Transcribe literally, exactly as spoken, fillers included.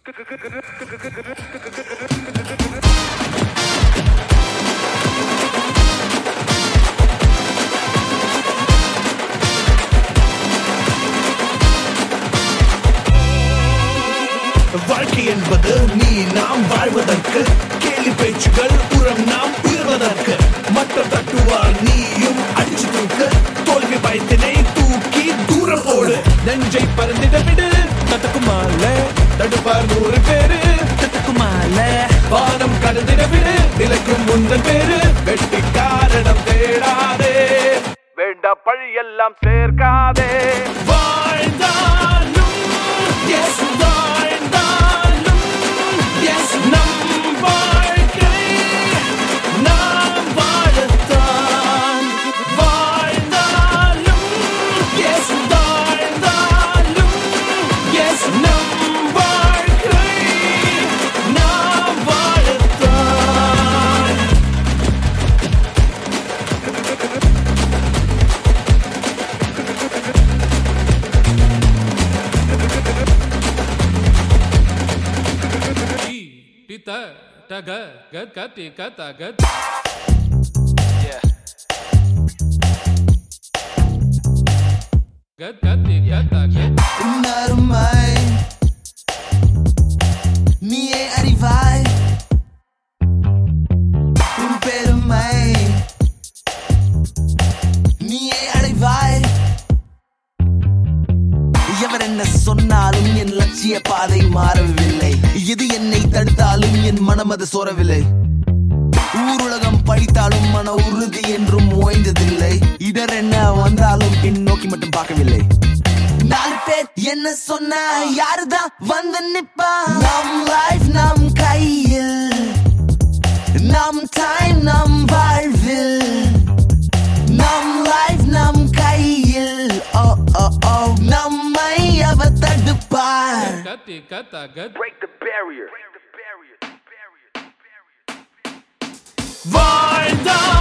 வாழ்க்கை என்பது நீ நாம் வாழ்வதற்கு, கேலி பேச்சுகள் உரம் நாம் உயர்வதற்கு. மட்டம் தட்டுவார் நீயும் அடிச்சு தூக்கு, தோல்வி பயத்தினை தூக்கி தூரம் போடு. நெஞ்சை பறந்திட விடு, தத்துக்குமால தடுப்பார் நூறு பேரு, தத்துக்குமால வானம் கடந்திட விடு, நிலைக்கும் முந்தன் பேரு. வெட்டி காரணம் தேடாதே, வேண்டா பழி எல்லாம் சேர்க்காதே. வாழ்ந்தாலும் yes, வாழ்ந்தாலும் yes, நம் வாழ்க்கை நாம் வாழத்தான். வாழ்ந்தாலும் yes, வாழ்ந்தாலும் yes, நம் வாழ்க்கை நாம் வாழத்தான். Tita, taga, gad, kati, kata, gad. Yeah. Gad, kati, kata, gad. Unarumai, niye arivai. Unperumai, niye arivai. எவர் என்ன சொன்னாலும் என் லட்சிய பாதை மாறவில்லை. எது என்னை தடுத்தாலும் என் மனம் அது சோரவில்லை. ஊருலகம் பழித்தாலும் மன உறுதி என்றும் ஓய்ந்ததில்லை. இடர் என்ன வந்தாலும் பின் நோக்கி மட்டும் பார்க்கவில்லை. நாலு பேர் என்ன சொன்னா யாருதான் வந்து நிப்பா. நம் லைஃப் நம் கையில், நம் டைம் நம் வாழ்வில். நம் லைஃப் நம் கையில், ஓ ஓ ஓ நம்மை அவர் தடுப்பார். Kati, kata, gad. Break the barrier. வாழ்ந்தாலும்